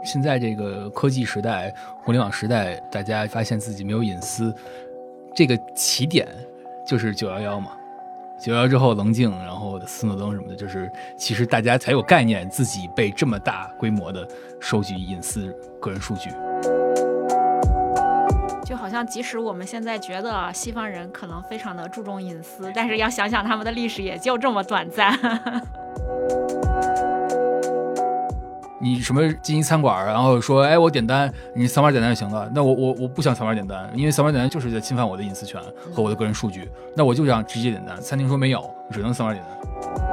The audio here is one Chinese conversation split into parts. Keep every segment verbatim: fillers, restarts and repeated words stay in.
现在这个科技时代、互联网时代，大家发现自己没有隐私，这个起点就是九一一嘛。九一一之后棱镜，然后斯诺登什么的，就是其实大家才有概念自己被这么大规模的收集隐私个人数据。 就好像即使我们现在觉得西方人可能非常的注重隐私，但是要想想他们的历史也就这么短暂。 你什么进一餐馆，然后说，哎，我点单，你扫码点单就行了。那我我我不想扫码点单，因为扫码点单就是在侵犯我的隐私权和我的个人数据。那我就想直接点单。餐厅说没有，只能扫码点单。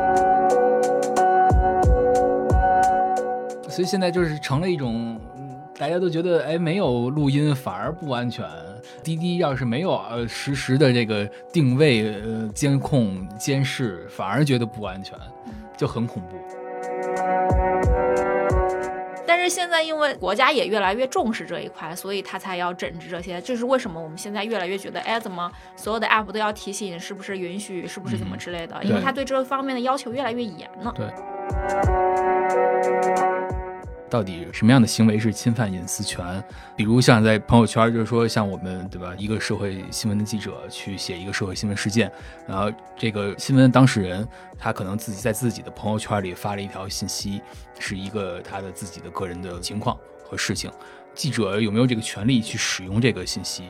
所以现在就是成了一种，大家都觉得，哎，没有录音反而不安全。滴滴要是没有呃实时的这个定位、呃监控、监视，反而觉得不安全，就很恐怖。 但是现在因为国家也越来越重视这一块，所以他才要整治这些。这是为什么我们现在越来越觉得，哎，怎么所有的 app 都要提醒是不是允许，是不是怎么之类的、嗯、因为他对这方面的要求越来越严了。 对，到底什么样的行为是侵犯隐私权？比如像在朋友圈，就是说像我们对吧，一个社会新闻的记者去写一个社会新闻事件，然后这个新闻当事人他可能自己在自己的朋友圈里发了一条信息，是一个他的自己的个人的情况和事情，记者有没有这个权利去使用这个信息？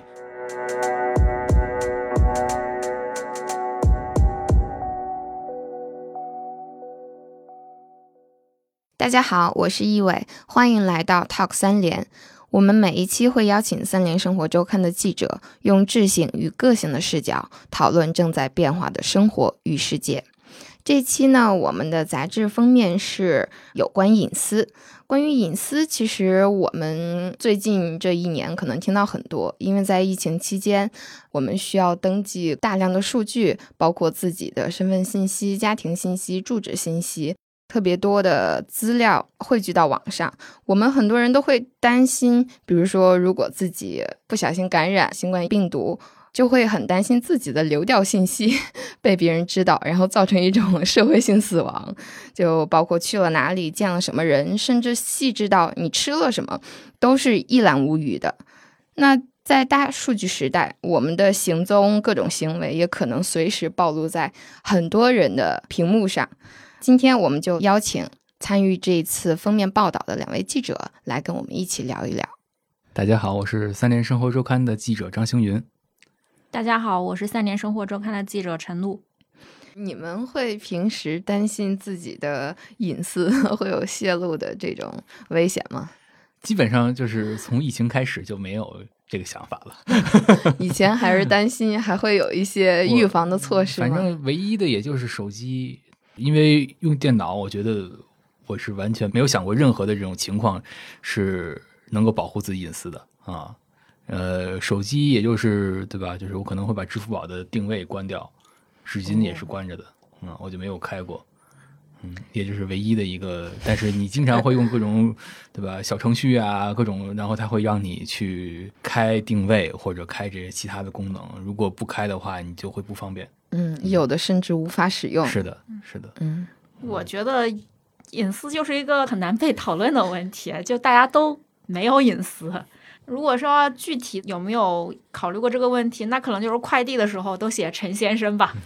大家好，我是易伟，欢迎来到 Talk 三联。我们每一期会邀请三联生活周刊的记者，用智性与个性的视角讨论正在变化的生活与世界。这期呢，我们的杂志封面是有关隐私。关于隐私，其实我们最近这一年可能听到很多，因为在疫情期间，我们需要登记大量的数据，包括自己的身份信息、家庭信息、住址信息，特别多的资料汇聚到网上，我们很多人都会担心，比如说如果自己不小心感染新冠病毒，就会很担心自己的流调信息被别人知道，然后造成一种社会性死亡，就包括去了哪里，见了什么人，甚至细致到你吃了什么，都是一览无余的。那在大数据时代，我们的行踪各种行为也可能随时暴露在很多人的屏幕上。今天我们就邀请参与这一次封面报道的两位记者来跟我们一起聊一聊。 大家好，我是三联生活周刊的记者张星云。 大家好，我是三联生活周刊的记者陈露。 你们会平时担心自己的隐私会有泄露的这种危险吗？ 基本上就是从疫情开始就没有这个想法了。 以前还是担心还会有一些预防的措施吗？ 反正唯一的也就是手机，因为用电脑我觉得我是完全没有想过任何的这种情况是能够保护自己隐私的啊。呃，手机也就是对吧，就是我可能会把支付宝的定位关掉，纸巾也是关着的、哦、嗯，我就没有开过。嗯，也就是唯一的一个，但是你经常会用各种对吧小程序啊，各种，然后它会让你去开定位或者开这些其他的功能，如果不开的话你就会不方便。 嗯，有的甚至无法使用。 是的是的。 嗯， 我觉得隐私就是一个很难被讨论的问题，就大家都没有隐私。如果说具体有没有考虑过这个问题，那可能就是快递的时候都写陈先生吧。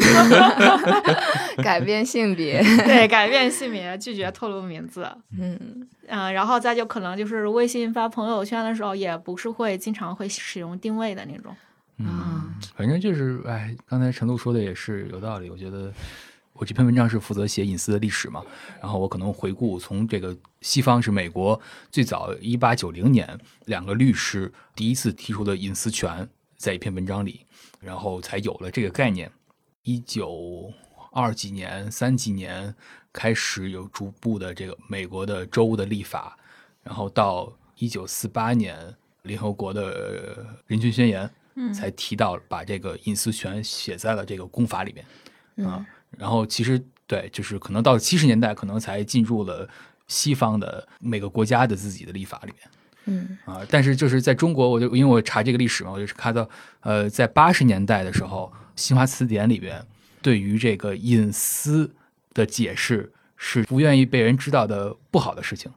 改变性别。 对，改变性别，拒绝透露名字。 嗯嗯，然后再就可能就是微信发朋友圈的时候，也不是会经常会使用定位的那种。 嗯，反正就是哎，刚才陈露说的也是有道理。我觉得我这篇文章是负责写隐私的历史嘛，然后我可能回顾从这个西方是美国最早一八九零年两个律师第一次提出的隐私权，在一篇文章里，然后才有了这个概念。一九二几年、三几年开始有逐步的这个美国的州的立法，然后到一九四八年联合国的人权宣言。嗯，才提到把这个隐私权写在了这个公法里面、嗯、啊。然后其实对，就是可能到七十年代，可能才进入了西方的每个国家的自己的立法里面。 嗯啊，但是就是在中国，我就因为我查这个历史嘛，我就是看到呃，在八十年代的时候，新华词典里边对于这个隐私的解释是不愿意被人知道的不好的事情。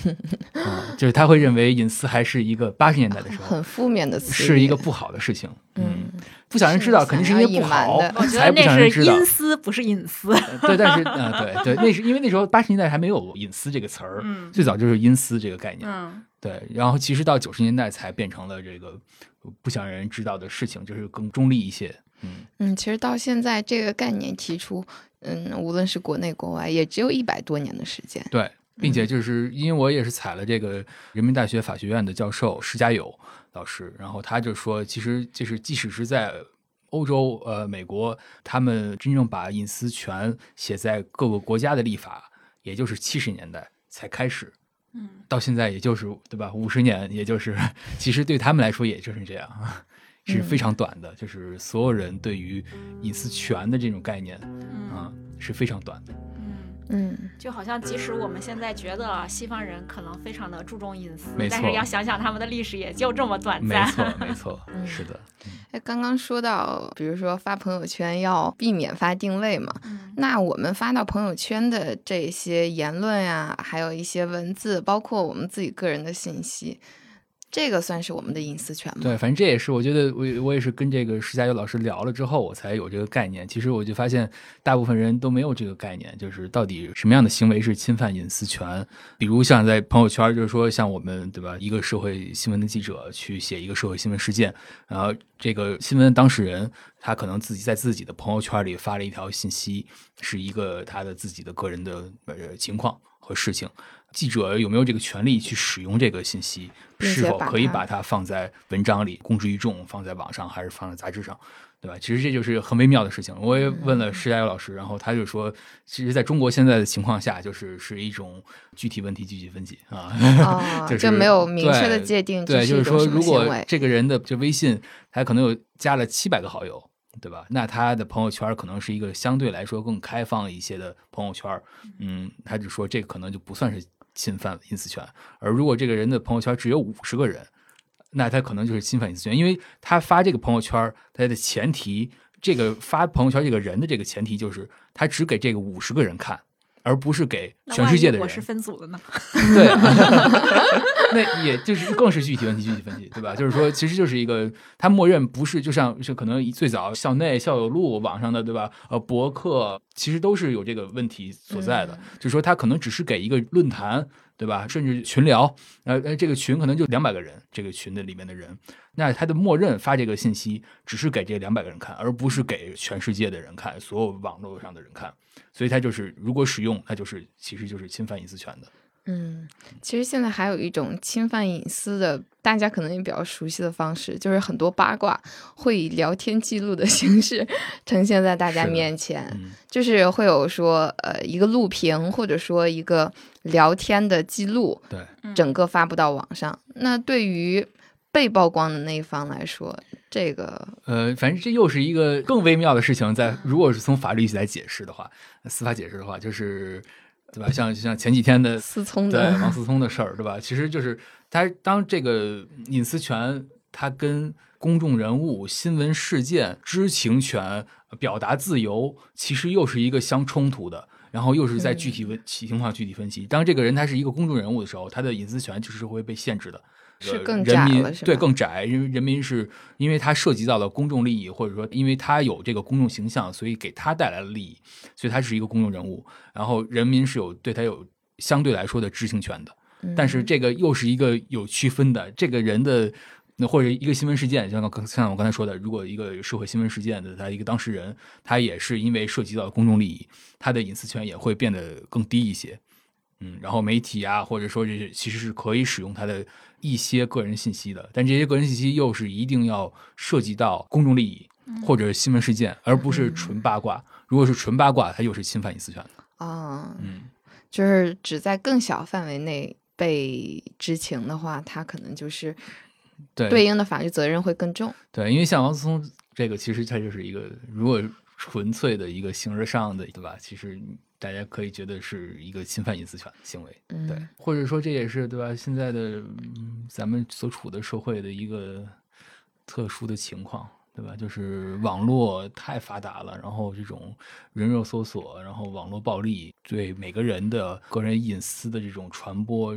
嗯，就是他会认为隐私还是一个八十年代的时候很负面的词， 是一个不好的事情。 嗯， 不想人知道肯定是因为不好， 我觉才不得那是想人知道。 阴私，不是隐私。 对，但是啊、呃，对对，那是因为那时候八十年代还没有隐私这个词儿， 嗯， 最早就是阴私这个概念。 嗯， 对，然后其实到九十年代才变成了这个不想让人知道的事情，就是更中立一些。嗯嗯，其实到现在这个概念提出，嗯，无论是国内国外，也只有一百多年的时间。 对，并且就是因为我也是采了这个人民大学法学院的教授施家友老师，然后他就说，其实就是即使是在欧洲、呃美国，他们真正把隐私权写在各个国家的立法，也就是七十年代才开始。 嗯， 到现在也就是对吧，五十年，也就是其实对他们来说也就是这样。是非常短的，就是所有人对于隐私权的这种概念，啊、嗯，是非常短的。 嗯， 就好像即使我们现在觉得西方人可能非常的注重隐私， 没错， 但是要想想他们的历史也就这么短暂。 没错，没错，是的。 哎，刚刚说到，比如说发朋友圈要避免发定位嘛， 嗯， 那我们发到朋友圈的这些言论呀，还有一些文字，包括我们自己个人的信息。这个算是我们的隐私权吗？ 对，反正这也是我觉得我我也是跟这个施家友老师聊了之后，我才有这个概念。其实我就发现，大部分人都没有这个概念，就是到底什么样的行为是侵犯隐私权。比如像在朋友圈，就是说像我们对吧，一个社会新闻的记者去写一个社会新闻事件，然后这个新闻当事人他可能自己在自己的朋友圈里发了一条信息，是一个他的自己的个人的呃情况和事情。记者有没有这个权利去使用这个信息？是否可以把它放在文章里公之于众，放在网上，还是放在杂志上，对吧？其实这就是很微妙的事情。我也问了施家友老师，然后他就说，其实在中国现在的情况下，就是是一种具体问题具体分析啊， 哦、 就是就没有明确的界定。 对，就是说，如果为这个人的这微信他可能有加了七百个好友，对吧？那他的朋友圈可能是一个相对来说更开放一些的朋友圈，嗯，他就说这个可能就不算是侵犯隐私权。而如果这个人的朋友圈只有五十个人，那他可能就是侵犯隐私权，因为他发这个朋友圈，他的前提，这个发朋友圈这个人的这个前提就是他只给这个五十个人看，而不是给全世界的人。 我是分组的呢？ 对，那也就是更是具体问题具体分析，对吧？就是说，其实就是一个他默认不是，就像是可能最早校内校友录网上的，对吧？呃，博客其实都是有这个问题所在的，嗯、就是说他可能只是给一个论坛。对吧？甚至群聊，呃，这个群可能就两百个人，这个群的里面的人，那他的默认发这个信息只是给这两百个人看，而不是给全世界的人看，所有网络上的人看，所以他就是如果使用，他就是其实就是侵犯隐私权的。 嗯，其实现在还有一种侵犯隐私的，大家可能也比较熟悉的方式，就是很多八卦会以聊天记录的形式呈现在大家面前， 是、嗯、 就是会有说呃一个录屏或者说一个聊天的记录， 对， 整个发布到网上。那对于被曝光的那一方来说，这个呃，反正这又是一个更微妙的事情。在如果是从法律来解释的话，司法解释的话，就是对吧？像像前几天的思聪的对王思聪的事儿，对吧？其实就是他当这个隐私权，他跟公众人物、新闻事件、知情权、表达自由，其实又是一个相冲突的。然后又是在具体问情况具体分析。当这个人他是一个公众人物的时候，他的隐私权就是会被限制的。 是更窄了，是吧？ 对，更窄，因为人民是因为他涉及到了公众利益，或者说因为他有这个公众形象，所以给他带来了利益，所以他是一个公众人物。然后人民是有对他有相对来说的知情权的， 嗯、 但是这个又是一个有区分的，这个人的。那或者一个新闻事件，像刚像我刚才说的，如果一个社会新闻事件的他一个当事人，他也是因为涉及到公众利益，他的隐私权也会变得更低一些。嗯，然后媒体啊，或者说这其实是可以使用他的一些个人信息的，但这些个人信息又是一定要涉及到公众利益或者新闻事件，而不是纯八卦。如果是纯八卦，它又是侵犯隐私权的。 哦， 嗯， 就是只在更小范围内被知情的话，它可能就是对对应的法律责任会更重。 对，因为像王思聪这个，其实它就是一个如果纯粹的一个形而上的，对吧？其实大家可以觉得是一个侵犯隐私权的行为， 嗯、 对，或者说这也是对吧？现在的、嗯、咱们所处的社会的一个特殊的情况，对吧？就是网络太发达了，然后这种人肉搜索，然后网络暴力对每个人的个人隐私的这种传播，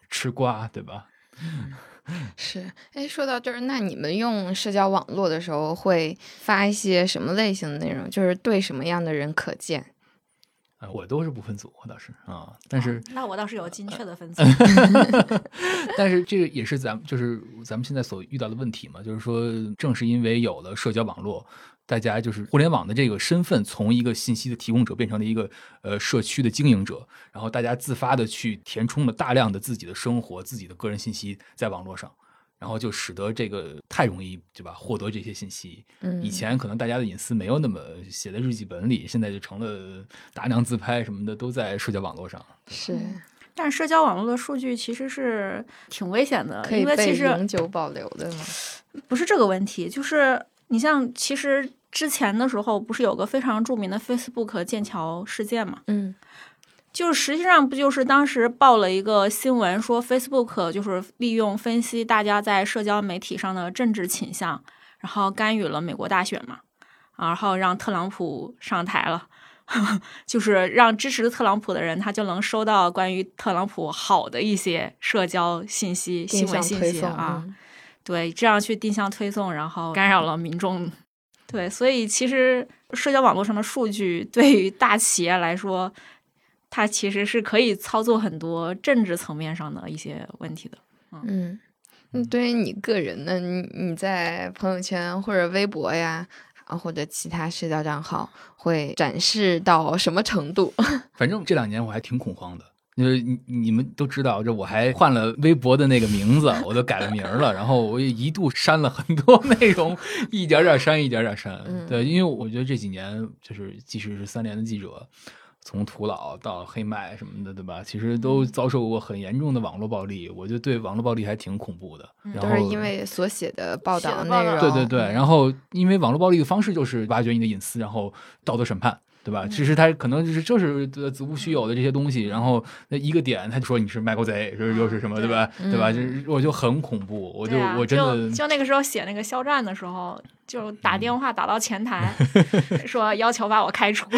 吃瓜，对吧？ 是，哎，说到这儿，那你们用社交网络的时候会发一些什么类型的内容？就是对什么样的人可见？ 啊，我都是不分组，我倒是啊，但是、 哦、那我倒是有精确的分组。 但是这个也是咱们就是咱们现在所遇到的问题嘛，就是说，正是因为有了社交网络，大家就是互联网的这个身份从一个信息的提供者变成了一个呃社区的经营者，然后大家自发的去填充了大量的自己的生活、自己的个人信息在网络上。然后就使得这个太容易，对吧？获得这些信息， 嗯， 以前可能大家的隐私没有那么写在日记本里，现在就成了大量自拍什么的都在社交网络上。 是， 但社交网络的数据其实是挺危险的， 可以被永久保留的吗？ 不是这个问题，就是你像其实之前的时候不是有个非常著名的 Facebook 剑桥事件嘛？ 嗯。 就是实际上不就是当时报了一个新闻说 Facebook 就是利用分析大家在社交媒体上的政治倾向，然后干预了美国大选嘛，然后让特朗普上台了，就是让支持特朗普的人他就能收到关于特朗普好的一些社交信息、新闻信息啊、嗯，对，这样去定向推送，然后干扰了民众。对，所以其实社交网络上的数据对于大企业来说，它其实是可以操作很多政治层面上的一些问题的。 嗯，嗯，对于你个人呢，你你在朋友圈或者微博呀，或者其他社交账号会展示到什么程度？ 反正这两年我还挺恐慌的，因为你你们都知道，这我还换了微博的那个名字，我都改了名了，然后我也一度删了很多内容，一点点删，一点点删。 嗯、 对，因为我觉得这几年就是即使是三联的记者。从土老到黑麦什么的，对吧？其实都遭受过很严重的网络暴力，我就对网络暴力还挺恐怖的。 嗯、 然后都是因为所写的报道内容。 对对对，然后因为网络暴力的方式就是挖掘你的隐私，然后道德审判，对吧？其实他可能就是就是子无虚有的这些东西，然后那一个点他就说你是卖国贼，说又是什么，对吧？ 嗯、 对吧？就是我就很恐怖，我就、 啊、 我真的就, 就那个时候写那个肖战的时候，就打电话打到前台，嗯、说要求把我开除。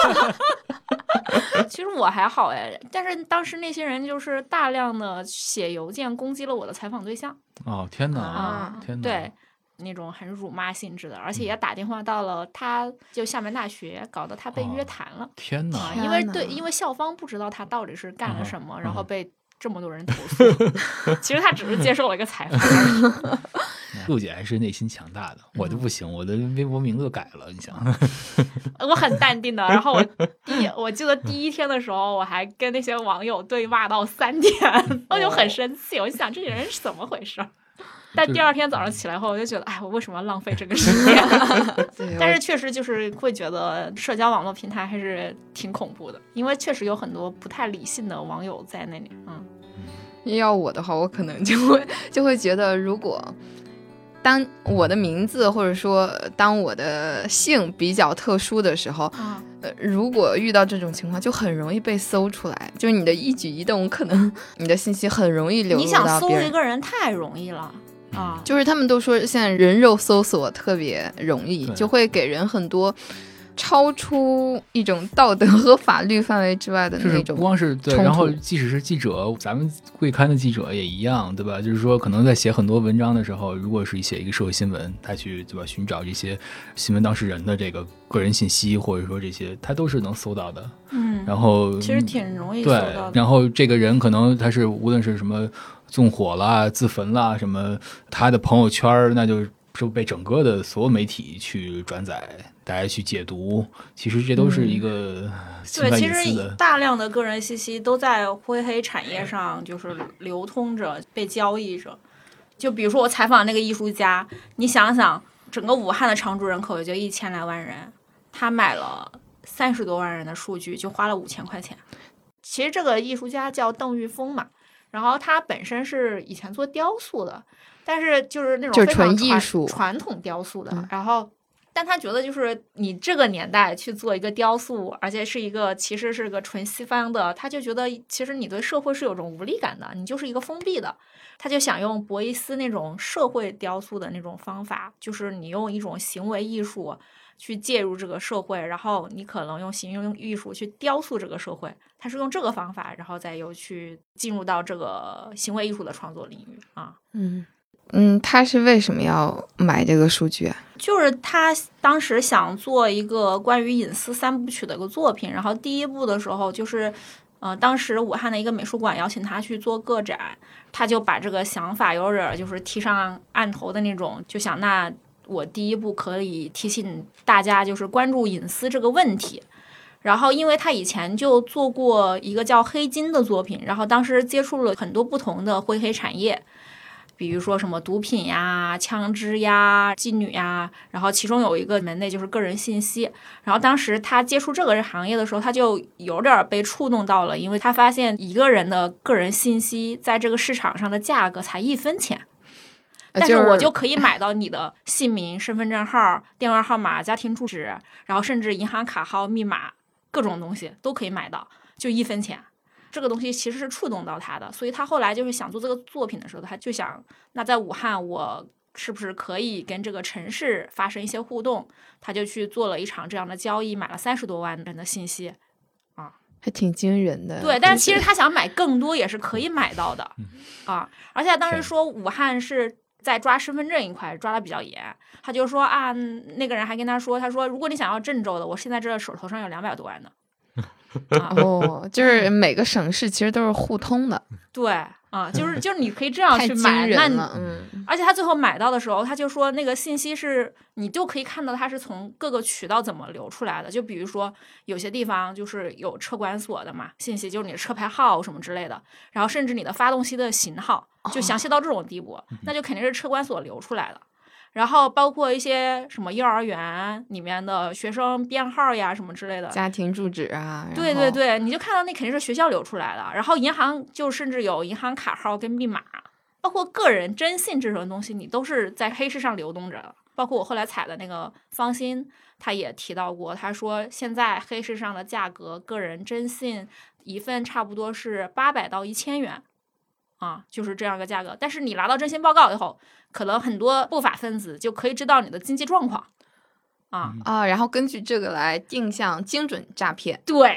其实我还好哎，但是当时那些人就是大量的写邮件攻击了我的采访对象。 哦天哪！ 啊， 天哪！ 对，那种很辱骂性质的，而且也打电话到了他就厦门大学，搞得他被约谈了。 哦、天哪！ 啊、因为对，因为校方不知道他到底是干了什么， 嗯、 然后被这么多人投诉。其实他只是接受了一个采访而已。 陆姐还是内心强大的，我就不行，我的微博名字都改了，你想。 我很淡定的，然后我第一，我记得第一天的时候，我还跟那些网友对骂到三点，我就很生气，我就想这些人是怎么回事。但第二天早上起来后，我就觉得，哎，我为什么要浪费这个时间？但是确实就是会觉得社交网络平台还是挺恐怖的，因为确实有很多不太理性的网友在那里。嗯， 要我的话，我可能就会就会觉得，如果当我的名字或者说当我的姓比较特殊的时候， 嗯呃，如果遇到这种情况，就很容易被搜出来，就是你的一举一动，可能你的信息很容易流入到别人。 你想搜一个人太容易了。啊， 就是他们都说现在人肉搜索特别容易，就会给人很多超出一种道德和法律范围之外的那种， 不光是对，然后即使是记者，咱们贵刊的记者也一样，对吧？就是说，可能在写很多文章的时候，如果是写一个社会新闻，他去对吧寻找这些新闻当事人的这个个人信息，或者说这些，他都是能搜到的。 嗯， 然后其实挺容易搜到的。 对，然后这个人可能他是无论是什么纵火啦、自焚啦，什么他的朋友圈那就就被整个的所有媒体去转载，大家去解读，其实这都是一个侵犯隐私的。 对，其实大量的个人信息都在灰黑产业上就是流通着、被交易着。就比如说我采访那个艺术家，你想想，整个武汉的常住人口也就一千来万人，他买了三十多万人的数据，就花了五千块钱。其实这个艺术家叫邓玉峰嘛，然后他本身是以前做雕塑的，但是就是那种非常艺术传统雕塑的，嗯、然后但他觉得就是你这个年代去做一个雕塑，而且是一个其实是个纯西方的，他就觉得其实你对社会是有种无力感的，你就是一个封闭的，他就想用博伊斯那种社会雕塑的那种方法，就是你用一种行为艺术去介入这个社会，然后你可能用行为艺术去雕塑这个社会，他是用这个方法，然后再又去进入到这个行为艺术的创作领域啊。 嗯嗯，他是为什么要买这个数据啊？ 就是他当时想做一个关于隐私三部曲的一个作品，然后第一部的时候就是呃，当时武汉的一个美术馆邀请他去做个展，他就把这个想法有点就是提上案头的那种，就想那我第一步可以提醒大家就是关注隐私这个问题。然后因为他以前就做过一个叫黑金的作品，然后当时接触了很多不同的灰黑产业，比如说什么毒品呀、枪支呀、妓女呀，然后其中有一个门类就是个人信息。然后当时他接触这个行业的时候，他就有点被触动到了，因为他发现一个人的个人信息在这个市场上的价格才一分钱，但是我就可以买到你的姓名、身份证号、电话号码、家庭住址，然后甚至银行卡号、密码，各种东西都可以买到，就一分钱。这个东西其实是触动到他的，所以他后来就是想做这个作品的时候，他就想，那在武汉我是不是可以跟这个城市发生一些互动？他就去做了一场这样的交易，买了三十多万人的信息，啊， 还挺惊人的。 对，但是其实他想买更多也是可以买到的，啊，而且他当时说武汉是在抓身份证一块抓的比较严，他就说啊，那个人还跟他说，他说如果你想要郑州的，我现在这手头上有两百多万呢。 啊、哦，就是每个省市其实都是互通的。 对啊，就是就是你可以这样去买，那你嗯， 而且他最后买到的时候，他就说那个信息是你就可以看到它是从各个渠道怎么流出来的。就比如说有些地方就是有车管所的嘛，信息就是你的车牌号什么之类的，然后甚至你的发动机的型号，就详细到这种地步，哦、那就肯定是车管所流出来的。然后包括一些什么幼儿园里面的学生编号呀什么之类的， 家庭住址啊， 对对对，你就看到那肯定是学校流出来的。然后银行就甚至有银行卡号跟密码，包括个人征信这种东西，你都是在黑市上流动着的。包括我后来采的那个方心，他也提到过，他说现在黑市上的价格，个人征信一份差不多是八百到一千元。啊，就是这样一个价格，但是你拿到征信报告以后，可能很多不法分子就可以知道你的经济状况，啊啊，然后根据这个来定向精准诈骗。 对，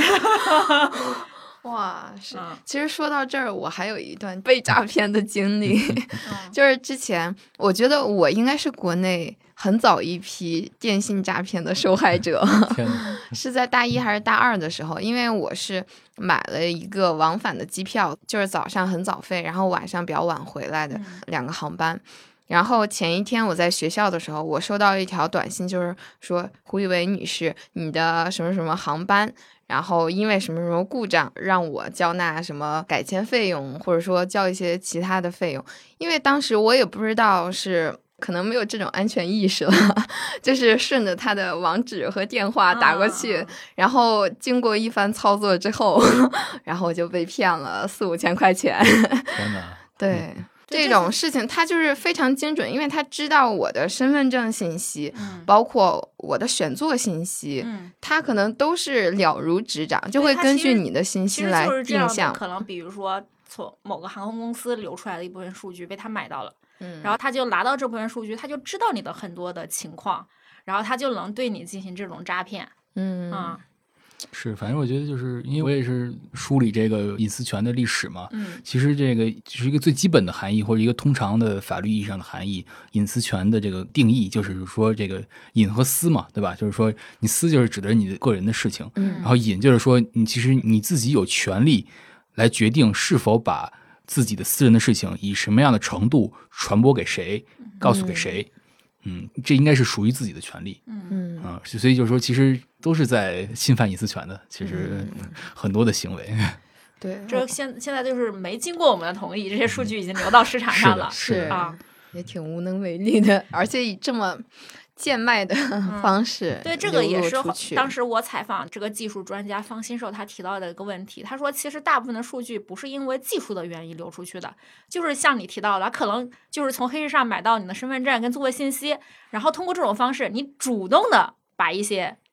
哇，是、 嗯。 其实说到这儿，我还有一段被诈骗的经历，就是之前我觉得我应该是国内很早一批电信诈骗的受害者，是在大一还是大二的时候，因为我是买了一个往返的机票，就是早上很早飞，然后晚上比较晚回来的两个航班。然后前一天我在学校的时候，我收到一条短信，就是说胡一伟女士，你的什么什么航班，然后因为什么什么故障，让我交纳什么改签费用，或者说交一些其他的费用。因为当时我也不知道是可能没有这种安全意识了，就是顺着他的网址和电话打过去，啊、然后经过一番操作之后，然后我就被骗了四五千块钱。 天哪！ 对。嗯这种事情他就是非常精准，因为他知道我的身份证信息、嗯、包括我的选座信息、嗯、他可能都是了如指掌，就会根据你的信息来定向。 可能比如说从某个航空公司流出来的一部分数据被他买到了、嗯、然后他就拿到这部分数据，他就知道你的很多的情况，然后他就能对你进行这种诈骗。嗯啊。 是，反正我觉得就是因为我也是梳理这个隐私权的历史嘛，嗯，其实这个就是一个最基本的含义，或者一个通常的法律意义上的含义。隐私权的这个定义就是说这个隐和私嘛，对吧？就是说你私就是指的是你的个人的事情，嗯，然后隐就是说你其实你自己有权利来决定是否把自己的私人的事情以什么样的程度传播给谁，告诉给谁。嗯嗯，这应该是属于自己的权利。嗯啊，所以就是说，其实都是在侵犯隐私权的。其实很多的行为，嗯、 对， 这现现在就是没经过我们的同意，这些数据已经流到市场上了， 是, 是啊， 也挺无能为力的，而且以这么贱卖的方式、嗯、 对，这个也是当时我采访这个技术专家方新寿他提到的一个问题，他说其实大部分的数据不是因为技术的原因流出去的，就是像你提到的，可能就是从黑市上买到你的身份证跟座位信息，然后通过这种方式你主动的把一些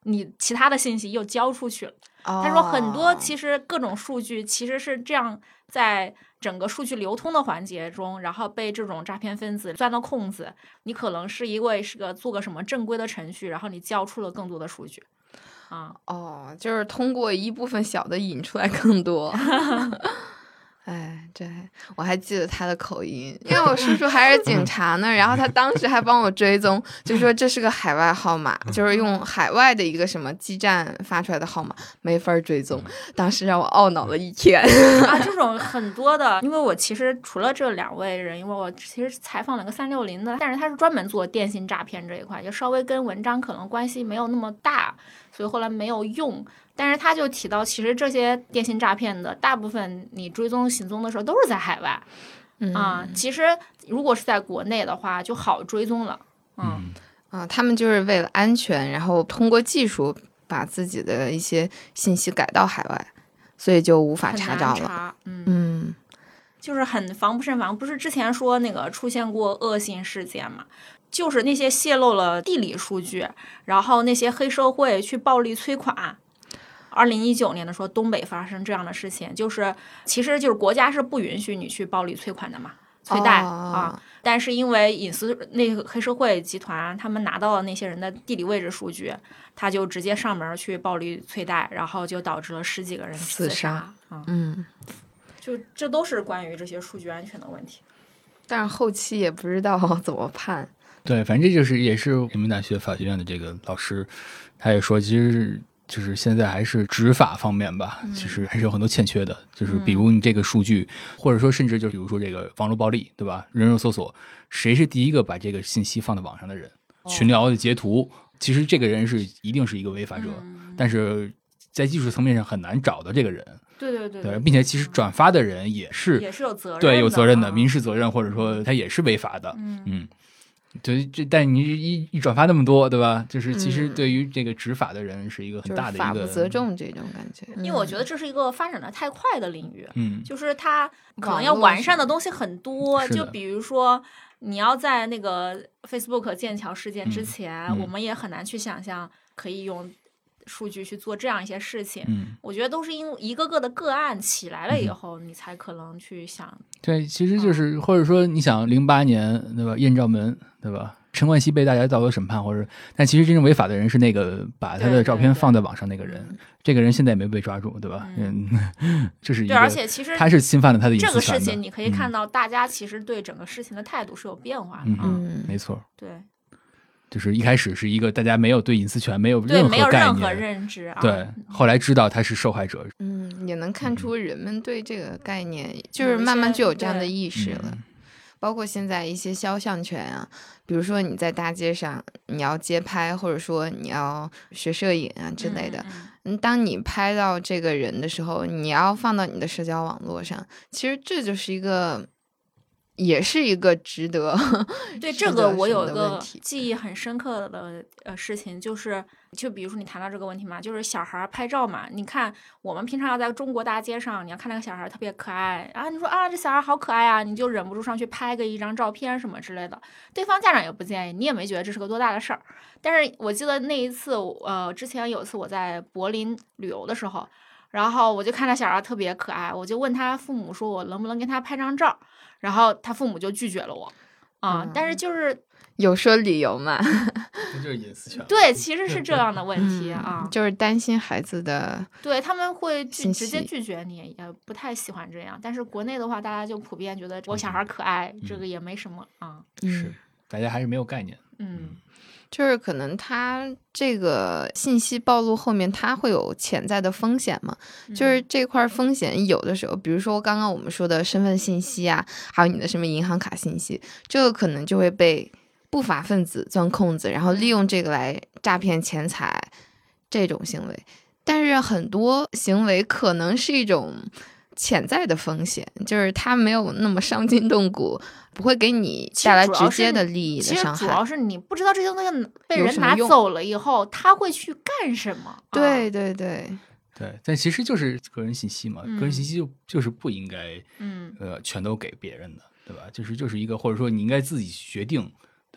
你其他的信息又交出去了。 哦、 他说很多其实各种数据其实是这样在整个数据流通的环节中，然后被这种诈骗分子钻到空子。你可能是因为是个做个什么正规的程序，然后你交出了更多的数据。啊， 哦，就是通过一部分小的引出来更多。哎，对，我还记得他的口音，因为我叔叔还是警察呢，然后他当时还帮我追踪，就说这是个海外号码，就是用海外的一个什么基站发出来的号码，没法追踪，当时让我懊恼了一天。 啊，这种很多的，因为我其实除了这两位人，因为我其实采访了个三六零的，但是他是专门做电信诈骗这一块，就稍微跟文章可能关系没有那么大，所以后来没有用。但是他就提到，其实这些电信诈骗的大部分，你追踪行踪的时候都是在海外， 嗯啊，其实如果是在国内的话，就好追踪了，嗯啊，他们就是为了安全，然后通过技术把自己的一些信息改到海外，所以就无法查找了。 查嗯嗯， 就是很防不胜防。不是之前说那个出现过恶性事件嘛？就是那些泄露了地理数据，然后那些黑社会去暴力催款。二零一九年的时候，东北发生这样的事情，就是其实就是国家是不允许你去暴力催款的嘛，催贷、 哦、 啊。但是因为隐私那个黑社会集团，他们拿到了那些人的地理位置数据，他就直接上门去暴力催贷，然后就导致了十几个人自杀。啊、 嗯， 就这都是关于这些数据安全的问题。 但是后期也不知道怎么判。 对，反正这就是也是人民大学法学院的这个老师，他也说，其实是。就是现在还是执法方面吧， 嗯、 其实还是有很多欠缺的。就是比如你这个数据，嗯、或者说甚至就比如说这个网络暴力，对吧？人肉搜索，谁是第一个把这个信息放到网上的人？ 哦、 群聊的截图，其实这个人是一定是一个违法者， 嗯、 但是在技术层面上很难找到这个人。 对对 对, 对，并且其实转发的人也是也是有责任的， 对，有责任的， 啊、 民事责任，或者说他也是违法的。 嗯。 嗯对，这但你一一转发那么多，对吧？就是其实对于这个执法的人是一个很大的一个、 嗯就是、法不责众这种感觉， 因为我觉得这是一个发展的太快的领域， 嗯， 就是它可能要完善的东西很多，就比如说你要在那个 Facebook 剑桥事件之前、 嗯嗯， 我们也很难去想象可以用数据去做这样一些事情。 嗯， 我觉得都是因一个个的个案起来了以后，嗯、你才可能去想。 对，其实就是、嗯、或者说你想零八年对吧，艳照门对吧，陈冠希被大家道德审判，或者但其实真正违法的人是那个把他的照片放在网上那个人，对对对，这个人现在也没被抓住，对吧？嗯，这是一个对，而且其实他是侵犯了他的隐私权的。 这个事情你可以看到，大家其实对整个事情的态度是有变化的。 嗯，嗯没错。 对。 就是一开始是一个大家没有对隐私权没有任何概念， 对，没有任何认知啊。 对，后来知道他是受害者。 嗯，也能看出人们对这个概念、嗯、就是慢慢就有这样的意识了。 嗯、 包括现在一些肖像权啊，比如说你在大街上你要街拍，或者说你要学摄影啊之类的， 嗯， 当你拍到这个人的时候，你要放到你的社交网络上，其实这就是一个。也是一个值得对这个我有一个记忆很深刻的呃事情，就是就比如说你谈到这个问题嘛，就是小孩拍照嘛，你看我们平常要在中国大街上，你要看那个小孩特别可爱啊，你说啊这小孩好可爱啊，你就忍不住上去拍个一张照片什么之类的，对方家长也不建议，你也没觉得这是个多大的事儿。但是我记得那一次呃之前有一次我在柏林旅游的时候，然后我就看他小孩特别可爱，我就问他父母说我能不能跟他拍张照，然后他父母就拒绝了我啊、嗯，但是就是有说理由嘛， 这就是隐私权。 对，其实是这样的问题啊、 嗯，就是担心孩子的， 对他们会拒直接拒绝你，也不太喜欢这样。但是国内的话，大家就普遍觉得我小孩可爱，嗯、这个也没什么啊。 是，大家还是没有概念。 嗯。 就是可能他这个信息暴露后面他会有潜在的风险嘛、嗯、就是这块风险有的时候比如说刚刚我们说的身份信息啊，还有你的什么银行卡信息，这个可能就会被不法分子钻空子，然后利用这个来诈骗钱财这种行为。但是很多行为可能是一种潜在的风险，就是它没有那么伤筋动骨，不会给你带来直接的利益的伤害。 其实主要是你不知道这些东西被人拿走了以后他会去干什么。 对对对对，但其实就是个人信息嘛、 嗯、 个人信息就就是不应该嗯呃全都给别人的，对吧？就是就是一个或者说你应该自己决定，对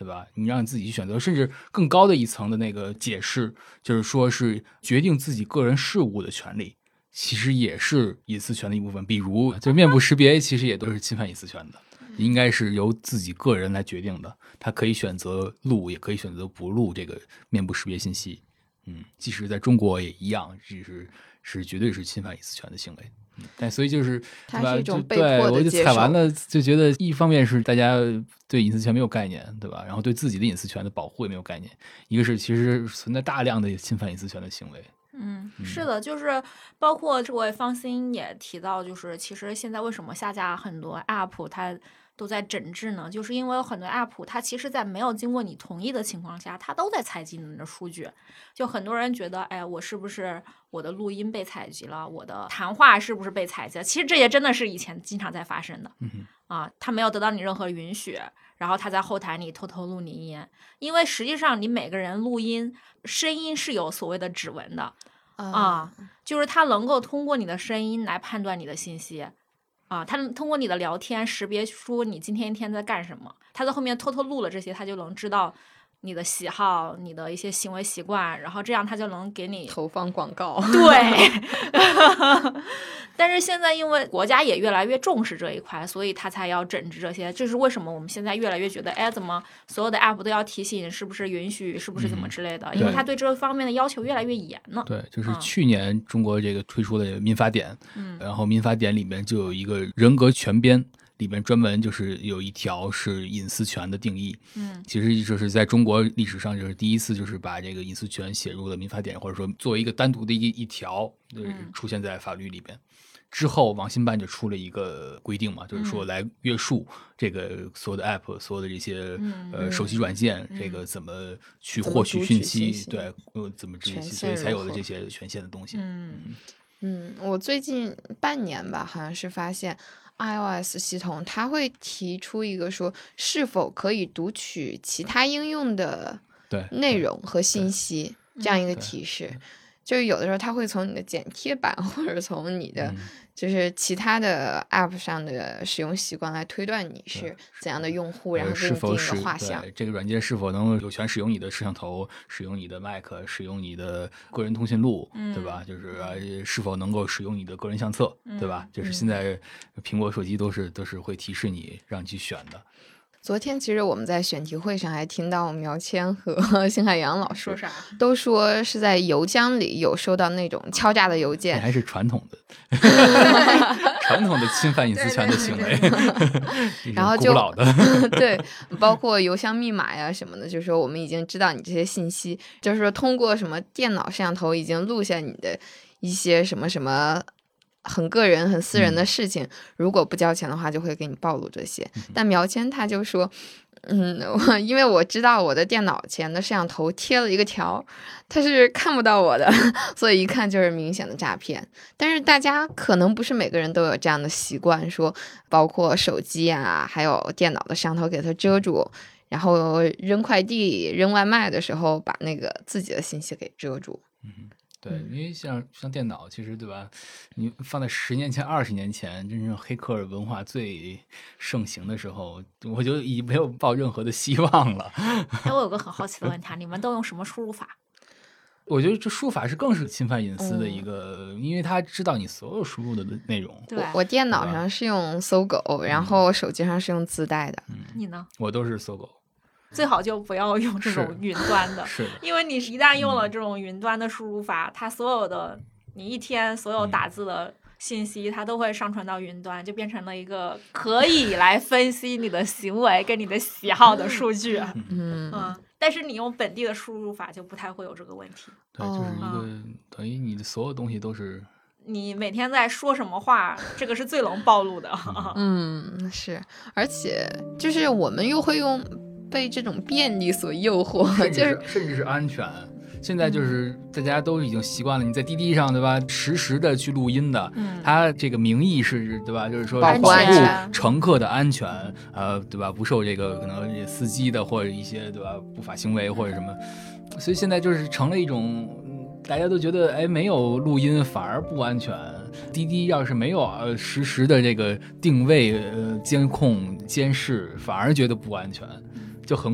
对吧？你让你自己去选择，甚至更高的一层的那个解释，就是说是决定自己个人事务的权利，其实也是隐私权的一部分。比如，就是面部识别，其实也都是侵犯隐私权的，应该是由自己个人来决定的。他可以选择录，也可以选择不录这个面部识别信息。嗯，即使在中国也一样，就是是绝对是侵犯隐私权的行为。嗯，但所以就是它是一种被对， 迫的我就接受。 踩完了，就觉得一方面是大家对隐私权没有概念，对吧？然后对自己的隐私权的保护也没有概念。一个是其实存在大量的侵犯隐私权的行为。 嗯，是的，就是包括这位方欣也提到，就是其实现在为什么下架很多 app 它都在整治呢？就是因为有很多 app 它其实在没有经过你同意的情况下，它都在采集你的数据。就很多人觉得，哎，我是不是我的录音被采集了，我的谈话是不是被采集了？其实这些真的是以前经常在发生的。 嗯啊，他没有得到你任何允许，然后他在后台里偷偷录你音，因为实际上你每个人录音声音是有所谓的指纹的。啊，就是他能够通过你的声音来判断你的信息，啊，他能通过你的聊天识别出你今天一天在干什么，他在后面偷偷录了这些，他就能知道你的喜好、你的一些行为习惯，然后这样他就能给你投放广告。 对，但是现在因为国家也越来越重视这一块，所以他才要整治这些。这是为什么我们现在越来越觉得，哎，怎么所有的 app 都要提醒是不是允许，是不是怎么之类的？ 嗯、 因为他对这方面的要求越来越严了。 对，就是去年中国这个推出的民法典， 嗯， 然后民法典里面就有一个人格权编。里面专门就是有一条是隐私权的定义， 嗯， 其实就是在中国历史上就是第一次就是把这个隐私权写入了民法典，或者说作为一个单独的一一条，就是出现在法律里边。嗯、之后网信办就出了一个规定嘛，就是说来约束这个所有的 app， 所有的这些、 嗯、 呃手机软件， 嗯、 这个怎么去获取讯息， 息对，呃，怎么知悉，所以才有了这些权限的东西。 嗯嗯，我最近半年吧，好像是发现。iOS 系统它会提出一个说是否可以读取其他应用的内容和信息这样一个提示，就是有的时候它会从你的剪贴板或者从你的就是其他的 App 上的使用习惯来推断你是怎样的用户，然后给你定一个画像。 这个软件是否能有权使用你的摄像头，使用你的 Mac， 使用你的个人通讯录， 嗯、 对吧？就是啊，是否能够使用你的个人相册， 嗯、 对吧？就是现在苹果手机都是都是会提示你让你去选的。 昨天其实我们在选题会上还听到苗谦和辛海洋老师说啥， 都说是在邮箱里有收到那种敲诈的邮件， 还是传统的传统的侵犯隐私权的行为， 然后就古老的对，包括邮箱密码呀什么的，就是说我们已经知道你这些信息，就是说通过什么电脑摄像头已经录下你的一些什么什么。很个人很私人的事情、嗯、如果不交钱的话就会给你暴露这些、嗯、但苗谦他就说嗯，我因为我知道我的电脑前的摄像头贴了一个条，他是看不到我的，所以一看就是明显的诈骗。但是大家可能不是每个人都有这样的习惯，说包括手机啊还有电脑的摄像头给它遮住，然后扔快递扔外卖的时候把那个自己的信息给遮住。 嗯，对，因为像像电脑，其实对吧？你放在十年前、二十年前，真正黑客文化最盛行的时候，我就已经没有抱任何的希望了。 哎，我有个很好奇的问题啊，你们都用什么输入法？ 我觉得这输入法是更是侵犯隐私的一个，嗯、因为他知道你所有输入的内容。 对，我, 我电脑上是用搜狗，然后手机上是用自带的。 嗯，你呢？ 我都是搜狗。 最好就不要用这种云端的， 是的， 因为你一旦用了这种云端的输入法，嗯、它所有的你一天所有打字的信息，嗯、它都会上传到云端，就变成了一个可以来分析你的行为跟你的喜好的数据。 嗯嗯，但是你用本地的输入法就不太会有这个问题。 对，就是一个、嗯、等于你的所有东西都是。 你每天在说什么话，这个是最能暴露的。 嗯，是，而且就是我们又会用。被这种便利所诱惑，就是甚至是安全。现在就是大家都已经习惯了，你在滴滴上对吧，实时的去录音的， 嗯， 它这个名义是对吧，就是说保护乘客的安全，呃，对吧，不受这个可能司机的或者一些对吧不法行为或者什么，所以现在就是成了一种。大家都觉得，哎，没有录音反而不安全。滴滴要是没有呃实时的这个定位、呃监控、监视，反而觉得不安全，就很恐怖。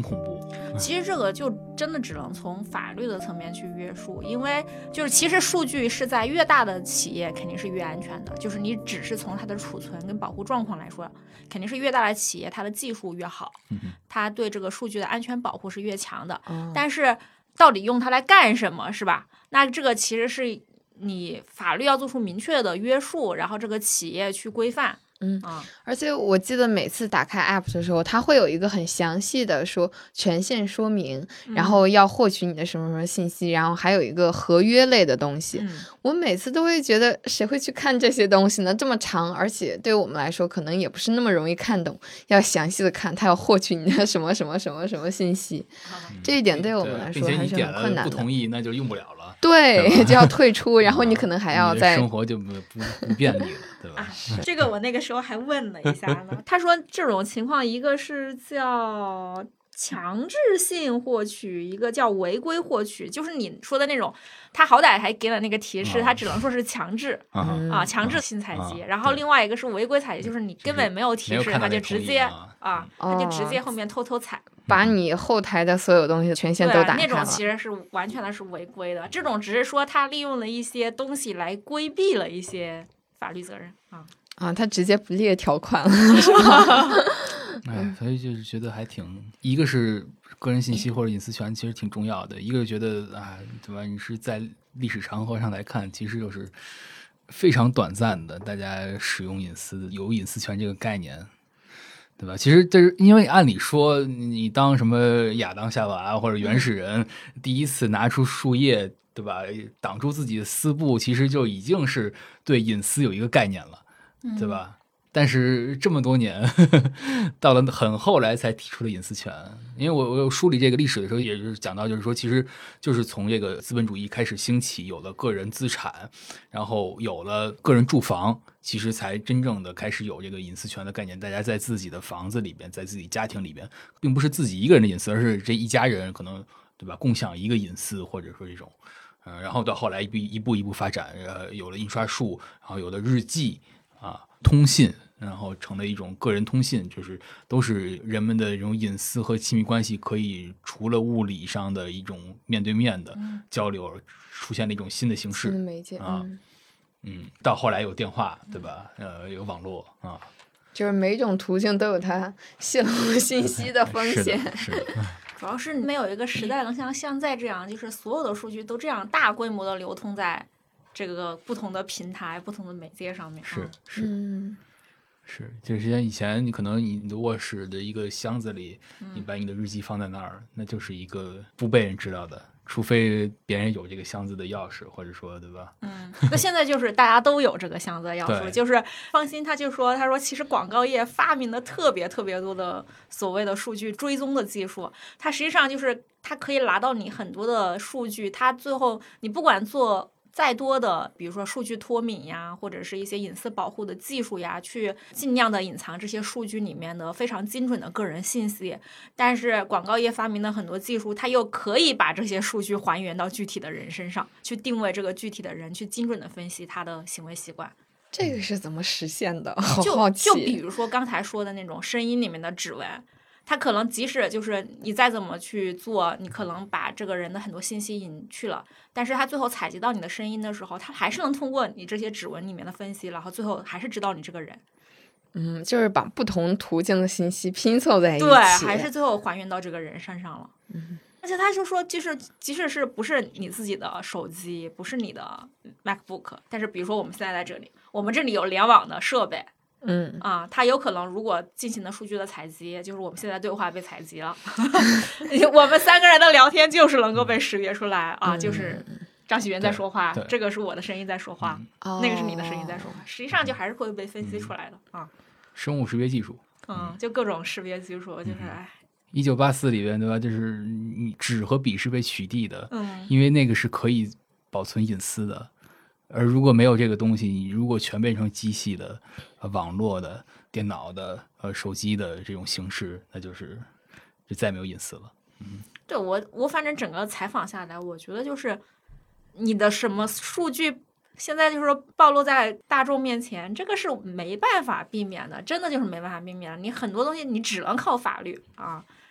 其实这个就真的只能从法律的层面去约束，因为就是其实数据是在越大的企业肯定是越安全的，就是你只是从它的储存跟保护状况来说，肯定是越大的企业它的技术越好，它对这个数据的安全保护是越强的。 嗯、 但是到底用它来干什么，是吧？那这个其实是你法律要做出明确的约束，然后这个企业去规范。 嗯，而且我记得每次打开 app 的时候，它会有一个很详细的说权限说明，然后要获取你的什么什么信息，然后还有一个合约类的东西。 嗯、 我每次都会觉得谁会去看这些东西呢？这么长，而且对我们来说可能也不是那么容易看懂，要详细的看，它要获取你的什么什么什么什么信息。 嗯、 这一点对我们来说还是很困难的。 不同意那就用不了了。 对，就要退出，然后你可能还要在生活就不不不便利了，对吧？ 啊、这个我那个时候还问了一下呢，他说这种情况一个是叫强制性获取，一个叫违规获取，就是你说的那种，他好歹还给了那个提示，他只能说是强制、 嗯、 啊，强制性采集、 啊， 然后另外一个是违规采集，就是你根本没有提示，他就直接啊， 啊他就直接后面偷偷采。 把你后台的所有东西的权限都打开了， 那种其实是完全的是违规的。这种只是说他利用了一些东西来规避了一些法律责任啊啊，他直接不列条款了，是吧？ 哎，所以就是觉得还挺，一个是个人信息或者隐私权其实挺重要的，一个觉得啊，对吧？你是在历史长河上来看，其实就是非常短暂的，大家使用隐私、有隐私权这个概念。对吧？其实这是因为按理说，你当什么亚当夏娃或者原始人第一次拿出树叶，对吧？挡住自己的私部，其实就已经是对隐私有一个概念了，对吧？嗯，但是这么多年呵呵到了很后来才提出了隐私权。因为我我梳理这个历史的时候也是讲到，就是说其实就是从这个资本主义开始兴起，有了个人资产，然后有了个人住房，其实才真正的开始有这个隐私权的概念。大家在自己的房子里边，在自己家庭里边，并不是自己一个人的隐私，而是这一家人可能，对吧，共享一个隐私，或者说这种嗯，然后到后来一步一步一步发展，呃，有了印刷术，然后有了日记啊，通信，然后成了一种个人通信，就是都是人们的这种隐私和亲密关系可以除了物理上的一种面对面的交流，嗯、出现了一种新的形式， 新的媒介啊，嗯, 嗯，到后来有电话，对吧？呃，有网络啊， 就是每种途径都有它泄露信息的风险， 是的。是的主要是没有一个时代能像现在这样，就是所有的数据都这样大规模的流通在这个不同的平台、不同的媒介上面。 是是、 嗯、 是，就是像以前你可能你的卧室的一个箱子里，你把你的日记放在那儿，嗯、那就是一个不被人知道的。除非别人有这个箱子的钥匙，或者说，对吧？ 嗯，那现在就是大家都有这个箱子的钥匙，就是放心，他就说，他说其实广告业发明的特别特别多的所谓的数据追踪的技术，它实际上就是它可以拿到你很多的数据，它最后你不管做再多的，比如说数据脱敏呀，或者是一些隐私保护的技术呀，去尽量的隐藏这些数据里面的非常精准的个人信息。但是广告业发明的很多技术，它又可以把这些数据还原到具体的人身上，去定位这个具体的人，去精准的分析他的行为习惯。 这个是怎么实现的？好好奇。 就就比如说刚才说的那种声音里面的指纹。它可能即使就是你再怎么去做，你可能把这个人的很多信息隐去了，但是它最后采集到你的声音的时候，它还是能通过你这些指纹里面的分析，然后最后还是知道你这个人。 嗯，就是把不同途径的信息拼凑在一起， 对，还是最后还原到这个人身上了。 嗯， 而且他就说，就是即使是不是你自己的手机，不是你的 MacBook， 但是比如说我们现在在这里，我们这里有联网的设备。 嗯啊，它有可能如果进行的数据的采集，就是我们现在对话被采集了，我们三个人的聊天就是能够被识别出来啊， 嗯、 就是张喜元在说话，这个是我的声音在说话， 嗯、 那个是你的声音在说话，实际上就还是会被分析出来的、嗯、啊。 生物识别技术， 嗯，就各种识别技术，就是哎。 一九八四里边，对吧？就是你纸和笔是被取缔的， 嗯， 因为那个是可以保存隐私的。而如果没有这个东西，你如果全变成机器的、呃、网络的、电脑的、呃手机的这种形式，那就是就再没有隐私了。嗯， 对我我反正整个采访下来，我觉得就是你的什么数据现在就是暴露在大众面前，这个是没办法避免的，真的就是没办法避免的。你很多东西你只能靠法律啊，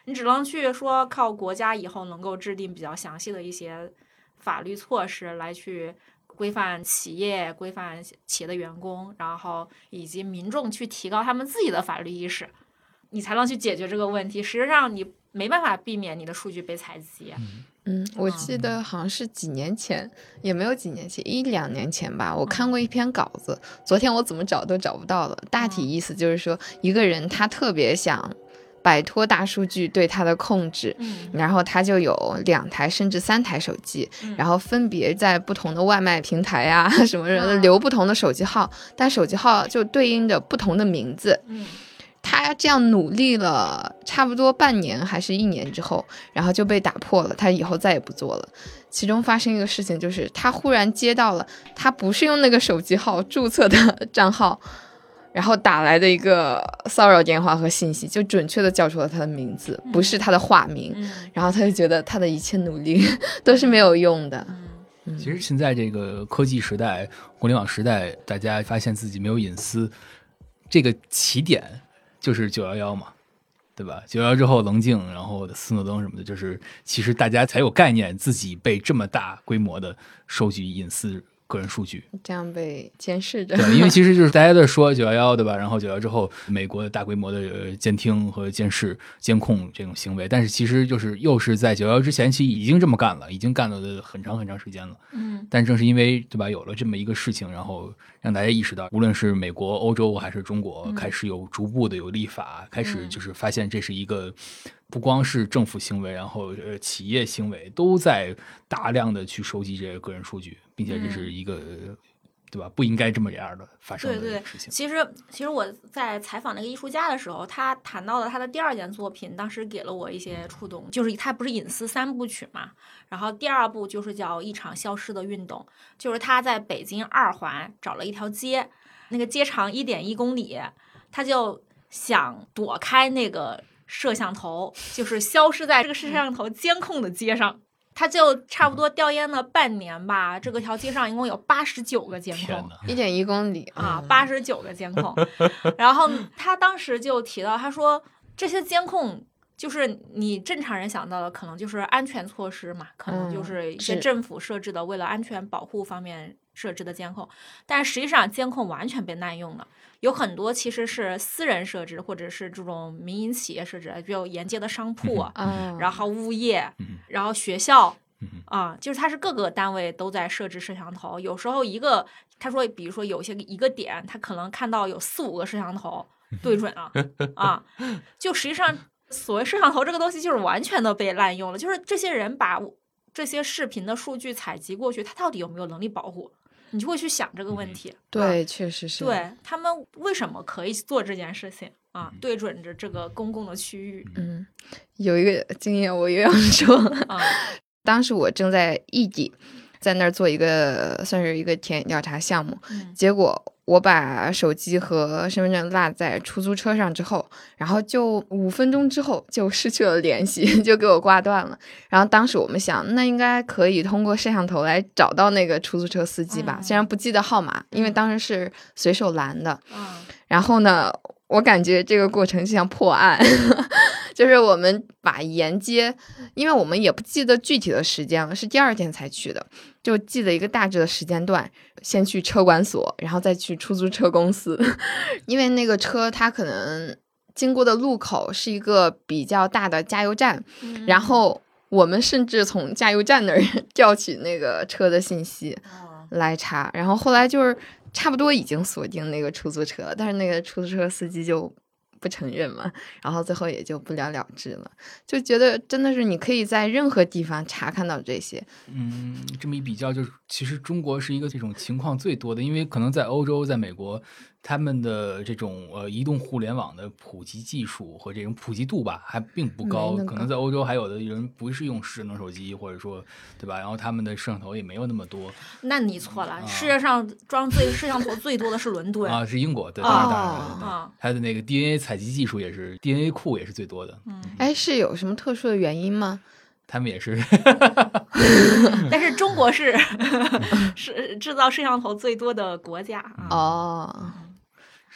你只能去说靠国家以后能够制定比较详细的一些法律措施来去规范企业、规范企业的员工，然后以及民众去提高他们自己的法律意识，你才能去解决这个问题。实际上，你没办法避免你的数据被采集。 嗯，我记得好像是几年前，也没有几年前，一两年前吧，我看过一篇稿子，昨天我怎么找都找不到了。大体意思就是说，一个人他特别想摆脱大数据对他的控制， 嗯， 然后他就有两台甚至三台手机， 嗯、 然后分别在不同的外卖平台啊什么的嗯、 留不同的手机号，但手机号就对应着不同的名字。 嗯， 他这样努力了差不多半年还是一年之后，然后就被打破了，他以后再也不做了。其中发生一个事情，就是他忽然接到了他不是用那个手机号注册的账号然后打来的一个骚扰电话和信息，就准确的叫出了他的名字，不是他的化名、 嗯、 然后他就觉得他的一切努力都是没有用的。 嗯， 其实现在这个科技时代、互联网时代，大家发现自己没有隐私，这个起点就是九一一嘛，对吧？九一一之后棱镜，然后斯诺登什么的，就是其实大家才有概念自己被这么大规模的收集隐私个人数据， 这样被监视着。 对，因为其实就是大家在说九一一，对吧？然后九一一之后，美国的大规模的监听和监视、监控这种行为，但是其实就是又是在九一一之前，其实已经这么干了，已经干了很长很长时间了。 嗯， 但正是因为对吧，有了这么一个事情，然后让大家意识到，无论是美国、欧洲还是中国，开始有逐步的有立法，开始就是发现这是一个。不光是政府行为，然后呃企业行为都在大量的去收集这些个人数据，并且这是一个、嗯、对吧？不应该这么样的发生的事情。 对对，其实其实我在采访那个艺术家的时候，他谈到了他的第二件作品，当时给了我一些触动，就是他不是隐私三部曲嘛，然后第二部就是叫一场消失的运动，就是他在北京二环找了一条街，那个街长一点一公里，他就想躲开那个。摄像头就是消失在这个摄像头监控的街上，他就差不多调研了半年吧。这个条街上一共有八十九个监控， 一点一公里啊，八十九个监控。然后他当时就提到，他说这些监控就是你正常人想到的，可能就是安全措施嘛，可能就是一些政府设置的为了安全保护方面设置的监控，但实际上监控完全被滥用了。有很多其实是私人设置，或者是这种民营企业设置，比如沿街的商铺， 嗯、 然后物业，嗯、然后学校， 嗯、 啊，就是它是各个单位都在设置摄像头。有时候一个，他说，比如说有些一个点，他可能看到有四五个摄像头对准了，啊，就实际上所谓摄像头这个东西就是完全的被滥用了，就是这些人把这些视频的数据采集过去，他到底有没有能力保护？你就会去想这个问题。 对， 啊、 确实是。 对，他们为什么可以做这件事情啊？对准着这个公共的区域。 嗯，有一个经验我又要说， 啊、 当时我正在异地，在那儿做一个算是一个田野调查项目， 嗯、 结果我把手机和身份证落在出租车上之后，然后就五分钟之后就失去了联系，就给我挂断了。然后当时我们想，那应该可以通过摄像头来找到那个出租车司机吧， 嗯、 虽然不记得号码，因为当时是随手拦的。 嗯、 然后呢，我感觉这个过程就像破案。就是我们把沿街，因为我们也不记得具体的时间了，是第二天才去的，就记得一个大致的时间段，先去车管所，然后再去出租车公司，因为那个车它可能经过的路口是一个比较大的加油站， 嗯、 然后我们甚至从加油站那儿调取那个车的信息来查，然后后来就是差不多已经锁定那个出租车了，但是那个出租车司机就不承认嘛，然后最后也就不了了之了。就觉得真的是你可以在任何地方查看到这些。 嗯，这么一比较，就是其实中国是一个这种情况最多的，因为可能在欧洲、在美国，他们的这种呃移动互联网的普及技术和这种普及度吧，还并不高。可能在欧洲还有的人不是用智能手机，或者说对吧？然后他们的摄像头也没有那么多。 那你错了， 啊、 世界上装最摄像头最多的是伦敦啊，是英国，对，当然当然， 啊， 它的那个 D N A 采集技术也是 D N A 库也是最多的。 嗯， 哎，是有什么特殊的原因吗？ 他们也是， 但是中国是是制造摄像头最多的国家啊。 哦。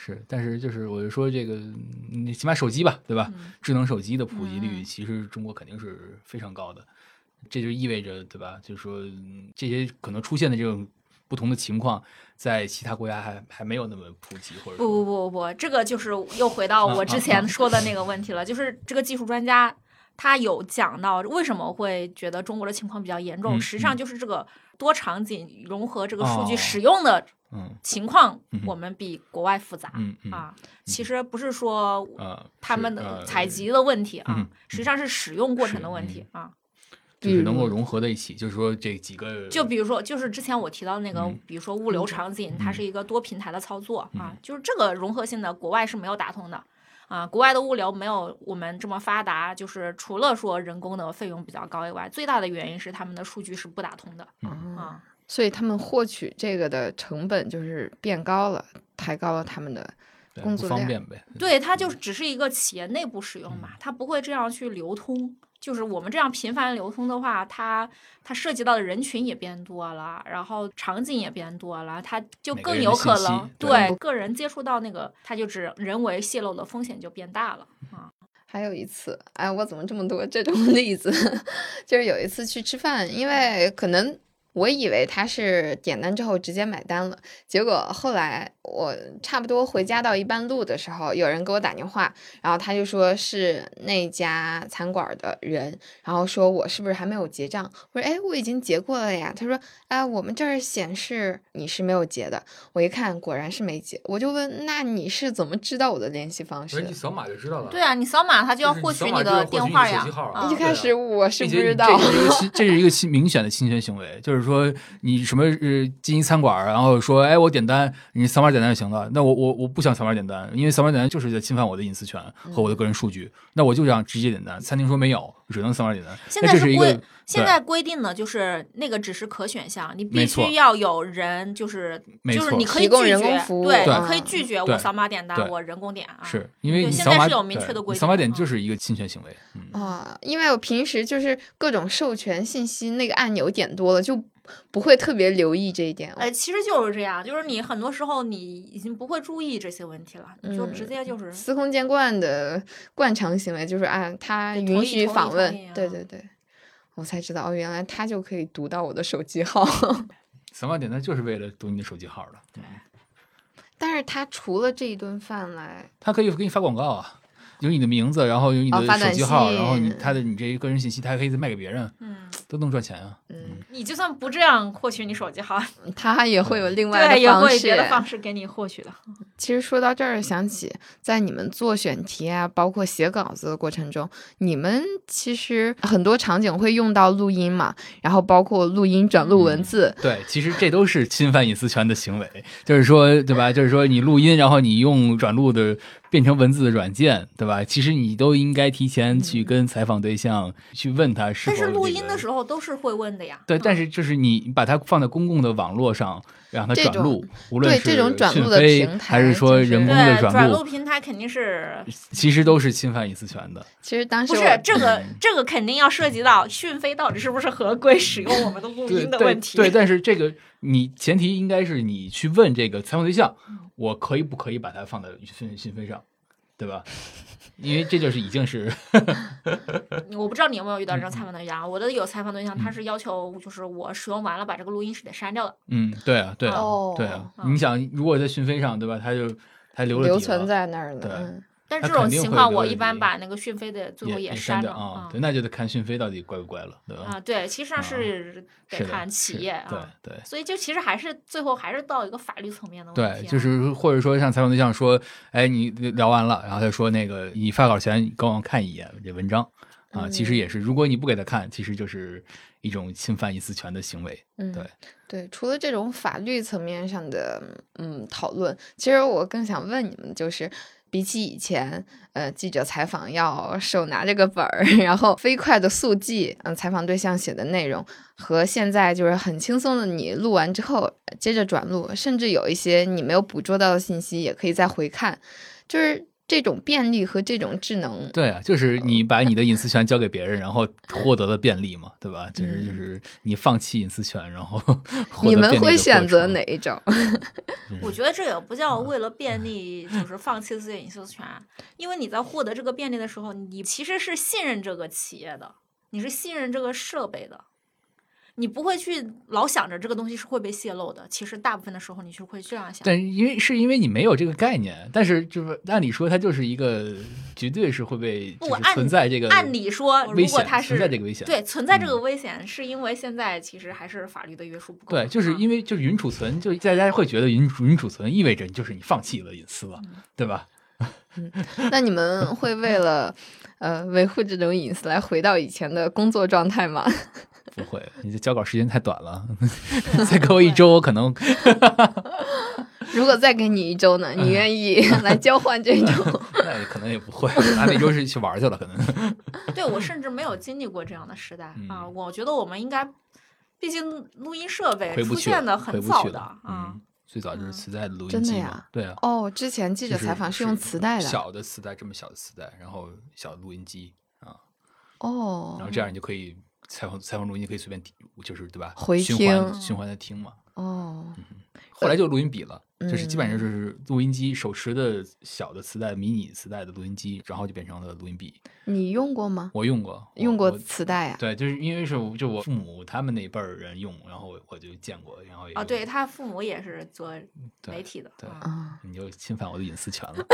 是，但是就是我就说这个，你起码手机吧，对吧？ 嗯、 智能手机的普及率， 嗯、 其实中国肯定是非常高的，这就意味着，对吧？就是说这些可能出现的这种不同的情况，在其他国家还还没有那么普及，或者不不不不，这个就是又回到我之前说的那个问题了，啊啊啊、就是这个技术专家他有讲到为什么会觉得中国的情况比较严重， 嗯、 实际上就是这个多场景融合这个数据使用的。 嗯， 情况我们比国外复杂、 嗯嗯、 啊，其实不是说他们的采集的问题、 呃、 啊，实际上是使用过程的问题、嗯、啊， 就是能够融合在一起，就是说这几个， 就比如说，就是之前我提到那个， 嗯、 比如说物流场景， 嗯、 它是一个多平台的操作、 嗯、 啊，就是这个融合性的，国外是没有打通的啊，国外的物流没有我们这么发达，就是除了说人工的费用比较高以外，最大的原因是他们的数据是不打通的、 嗯、 啊。 所以他们获取这个的成本就是变高了，抬高了他们的工作量， 方便呗。 对，它就只是一个企业内部使用嘛， 嗯、 它不会这样去流通。就是我们这样频繁流通的话，它它涉及到的人群也变多了，然后场景也变多了，它就更有可能对, 对个人接触到那个，它就只人为泄露的风险就变大了啊。 还有一次，哎，我怎么这么多这种例子？就是有一次去吃饭，因为可能。我以为他是点单之后直接买单了，结果后来我差不多回家到一半路的时候，有人给我打电话，然后他就说是那家餐馆的人，然后说我是不是还没有结账？我说哎，我已经结过了呀。他说哎，我们这儿显示你是没有结的。我一看果然是没结，我就问那你是怎么知道我的联系方式的？ 你扫码就知道了。 对啊，你扫码他就要获取你的电话呀。 一开始我是不知道， 这是一个明显的侵权行为，就是说你什么呃进一餐馆，然后说哎我点单，你扫码点单就行了。那我我我不想扫码点单，因为扫码点单就是在侵犯我的隐私权和我的个人数据，嗯、那我就想直接点单。餐厅说没有，只能扫码点单。 现在是规现在规定的就是那个只是可选项，你必须要有人就是就是你可以拒绝，对，你可以拒绝我扫码点单，我人工点啊。 是因为你现在是有明确的规定， 扫码点就是一个侵权行为。 嗯、啊，因为我平时就是各种授权信息那个按钮点多了就。不会特别留意这一点， 哎，其实就是这样，就是你很多时候你已经不会注意这些问题了，你就直接就是、 嗯、司空见惯的惯常行为，就是啊，他允许访问， 啊、 对对对，我才知道哦，原来他就可以读到我的手机号。 扫码点单就是为了读你的手机号的，对。 但是他除了这一顿饭来， 他可以给你发广告啊。有你的名字，然后有你的手机号， 哦、 然后你他的你这个人信息，他还可以再卖给别人， 嗯， 都能赚钱啊。 嗯，你就算不这样获取你手机号， 他也会有另外的方式， 对，也会别的方式给你获取的。 其实说到这儿，想起在你们做选题啊，包括写稿子的过程中，你们其实很多场景会用到录音嘛，然后包括录音转录文字。 嗯、对，其实这都是侵犯隐私权的行为，就是说，对吧？就是说你录音，然后你用转录的。变成文字的软件，对吧？其实你都应该提前去跟采访对象、嗯、去问他是否、这个。 但是录音的时候都是会问的呀。 对，嗯、但是就是你把它放在公共的网络上，让它转录，无论是这种转录的平台， 还是说人工的转录， 转录平台肯定是， 其实都是侵犯隐私权的。 其实当时不是这个，嗯、这个肯定要涉及到讯飞到底是不是合规使用我们的录音的问题。 对，对对但是这个你前提应该是你去问这个采访对象，嗯、我可以不可以把它放在讯讯飞上。对吧？因为这就是已经是我不知道你有没有遇到这种采访对象，我的有采访对象，他是要求就是我使用完了把这个录音是得删掉的。 嗯，对啊，对啊， 哦、 对啊。你想，如果在讯飞上，对吧？他就他留了留存在那儿了。 对。 嗯但这种情况，我一般把那个讯飞的最后也删了啊。对，那就得看讯飞到底乖不乖了，对吧？ 啊，对，其实上是得看企业啊。 对对。 所以就其实还是最后还是到一个法律层面的问题。 对，就是或者说像采访对象说，哎，你聊完了，然后他说那个你发稿前跟我看一眼这文章啊，其实也是，如果你不给他看，其实就是一种侵犯隐私权的行为。 嗯， 对对。除了这种法律层面上的嗯讨论，其实我更想问你们就是。比起以前，呃，记者采访要手拿这个本儿，然后飞快的速记，嗯、呃，采访对象写的内容，和现在就是很轻松的，你录完之后接着转录，甚至有一些你没有捕捉到的信息，也可以再回看。就是这种便利和这种智能。 对啊，就是你把你的隐私权交给别人，然后获得了便利嘛，对吧？就是就是你放弃隐私权，然后获得你便利的们会选择过程哪一种？ 我觉得这也不叫为了便利，就是放弃自己的隐私权，因为你在获得这个便利的时候，你其实是信任这个企业的，你是信任这个设备的。你不会去老想着这个东西是会被泄露的，其实大部分的时候你是会这样想。 但因为是因为你没有这个概念，但是就是按理说它就是一个绝对是会被就是存在这个按理说如果它是存在这个危险， 对存在这个危险、嗯、是因为现在其实还是法律的约束不够。 对，就是因为就是云储存，就大家会觉得云云储存意味着就是你放弃了隐私了，嗯、对吧？ 嗯，那你们会为了呃维护这种隐私来回到以前的工作状态吗？ 不会，你的交稿时间太短了，再给我一周，我可能。 如果再给你一周呢？你愿意来交换这种？ 那可能也不会，俺那周是去玩去了，可能。 对，我甚至没有经历过这样的时代、嗯、啊！我觉得我们应该，毕竟录音设备出现的很早的啊。 嗯，最早就是磁带的录音机嘛。 呀对啊。 哦，之前记者采访是用磁带的， 小的磁带，这么小的磁带，然后小的录音机啊。 哦。 然后这样你就可以。采访采访录音可以随便听，就是对吧？ 回听循环循环的听嘛。 哦、 嗯，后来就录音笔了， 嗯、 就是基本上就是录音机手持的小的磁带、迷你磁带的录音机，然后就变成了录音笔。 你用过吗？ 我用过， 用过磁带呀、啊。 对，就是因为是就我父母他们那一辈儿人用，然后我我就见过，然后也啊、哦，对他父母也是做媒体的， 对，对嗯、 你就侵犯我的隐私权了，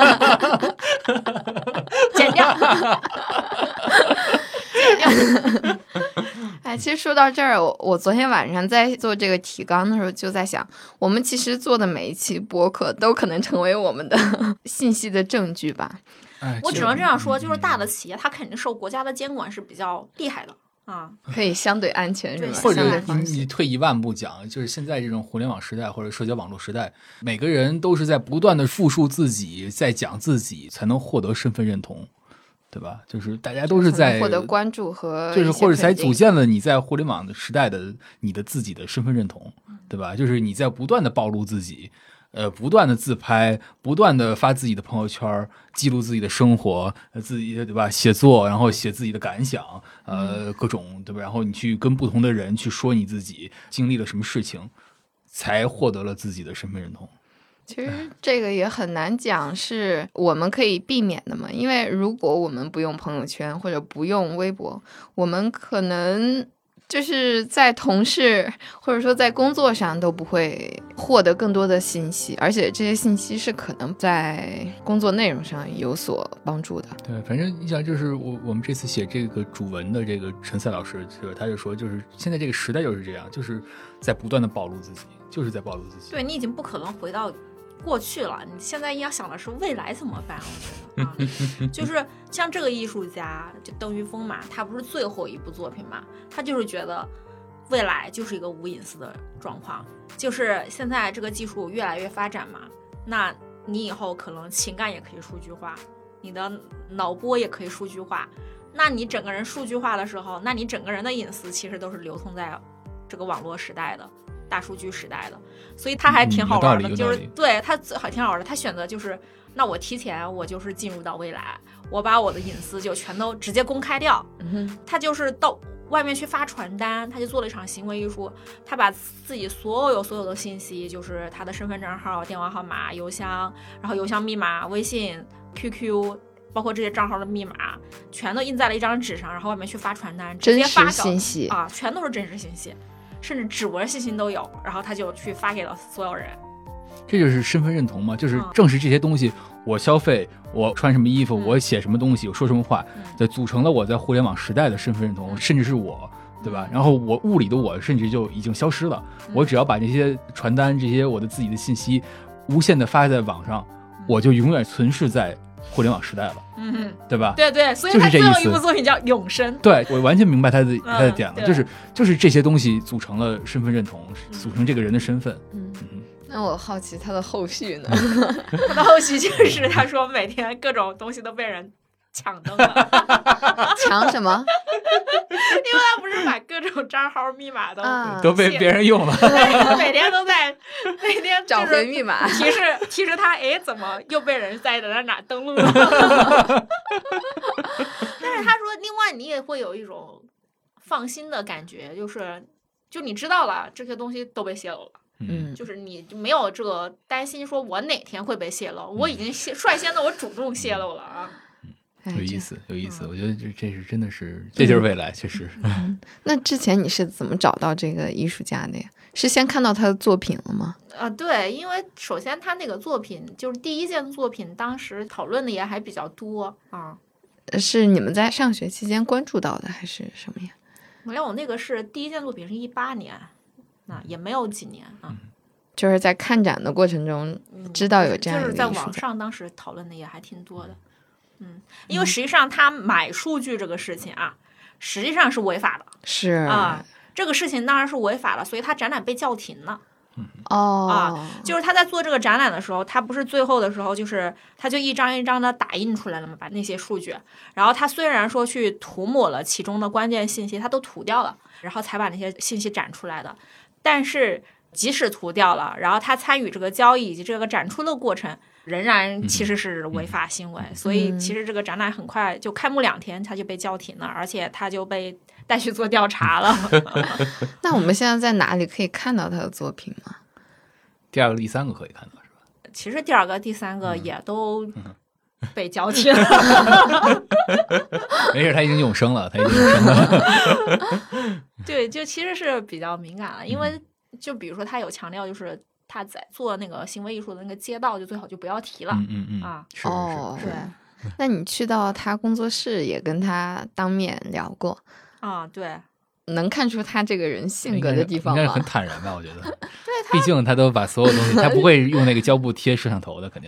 剪掉。 哎，其实说到这儿，我我昨天晚上在做这个提纲的时候，就在想，我们其实做的每一期播客都可能成为我们的信息的证据吧。 哎、 我只能这样说，就是大的企业，它肯定受国家的监管是比较厉害的啊， 可以相对安全，是吧？ 或者你你退一万步讲，就是现在这种互联网时代或者社交网络时代，每个人都是在不断的复述自己，在讲自己，才能获得身份认同。对吧？就是大家都是在获得关注和就是或者才组建了你在互联网的时代的你的自己的身份认同，对吧？就是你在不断的暴露自己，呃，不断的自拍，不断的发自己的朋友圈，记录自己的生活，呃，自己对吧？写作，然后写自己的感想，呃，各种对吧？然后你去跟不同的人去说你自己经历了什么事情，才获得了自己的身份认同。 其实这个也很难讲是我们可以避免的嘛，因为如果我们不用朋友圈或者不用微博，我们可能就是在同事或者说在工作上都不会获得更多的信息，而且这些信息是可能在工作内容上有所帮助的。 对，反正你想，就是我我们这次写这个主文的这个陈赛老师，就是他就说，就是现在这个时代就是这样，就是在不断的暴露自己，就是在暴露自己。 对，你已经不可能回到过去了，你现在要想的是未来怎么办？我觉得啊，就是像这个艺术家，就邓玉峰嘛，他不是最后一部作品嘛，他就是觉得未来就是一个无隐私的状况，就是现在这个技术越来越发展嘛，那你以后可能情感也可以数据化，你的脑波也可以数据化，那你整个人数据化的时候，那你整个人的隐私其实都是流通在这个网络时代的。大数据时代的，所以他还挺好玩的， 嗯、 就是对他还挺好玩的。他选择就是，那我提前我就是进入到未来，我把我的隐私就全都直接公开掉。 嗯、 他就是到外面去发传单，他就做了一场行为艺术，他把自己所有所有的信息，就是他的身份证号、电话号码、邮箱，然后邮箱密码、微信、Q Q。包括这些账号的密码全都印在了一张纸上，然后外面去发传单，直接发真实信息啊，全都是真实信息。甚至指纹信息都有，然后他就去发给了所有人。 这就是身份认同嘛，就是正是这些东西，嗯、我消费，我穿什么衣服， 嗯、 我写什么东西，我说什么话，就、嗯、组成了我在互联网时代的身份认同，嗯、甚至是我，对吧？然后我物理的我甚至就已经消失了，嗯、我只要把这些传单、这些我的自己的信息无限的发在网上，嗯、我就永远存世在互联网时代了， 嗯， 对吧？ 对对，所以他最后一部作品叫《永生》。 对，我完全明白他的、嗯、他的点了，就是就是这些东西组成了身份认同，嗯、组成这个人的身份。 嗯，嗯那我好奇他的后续呢？ 他的后续就是他说每天各种东西都被人抢登了。 抢什么？ 因因为他不是把各种账号密码都、 啊、 都被别人用了， 每天都在每天找回密码， 提示提示他，哎，怎么又被人在哪哪登录了？但是他说，另外你也会有一种放心的感觉，就是就你知道了这些东西都被泄露了。 嗯， 就是你没有这个担心，说我哪天会被泄露，我已经泄率先的我主动泄露了啊。 有意思，有意思，我觉得这这是真的是，这就是未来，确实。 嗯，那之前你是怎么找到这个艺术家的呀？是先看到他的作品了吗？ 啊，对，因为首先他那个作品就是第一件作品，当时讨论的也还比较多啊。 是你们在上学期间关注到的，还是什么呀？ 没有，那个是第一件作品是一八年，啊，也没有几年啊。 就是在看展的过程中知道有这样一个艺术家， 就是在网上当时讨论的也还挺多的。嗯，因为实际上他买数据这个事情啊，实际上是违法的。 是啊，这个事情当然是违法的，所以他展览被叫停了。 哦， 啊，就是他在做这个展览的时候，他不是最后的时候，就是他就一张一张的打印出来了嘛，把那些数据，然后他虽然说去涂抹了其中的关键信息，他都涂掉了，然后才把那些信息展出来的，但是即使涂掉了，然后他参与这个交易以及这个展出的过程，仍然其实是违法行为， 嗯、 所以其实这个展览很快就开幕两天，他就被叫停了，而且他就被带去做调查了。 那我们现在在哪里可以看到他的作品吗？ 第二个、第三个可以看到是吧？ 其实第二个、第三个也都被叫停了。 没事，他已经永生了，他已经永生了。 对，就其实是比较敏感了，因为就比如说他有强调，就是他在做那个行为艺术的那个街道，就最好就不要提了。 嗯嗯嗯啊， 是哦， 是对。 那你去到他工作室也跟他当面聊过啊？对。 能看出他这个人性格的地方吗？ 应该是很坦然吧，我觉得。 对， 毕竟他都把所有东西，他不会用那个胶布贴摄像头的，肯定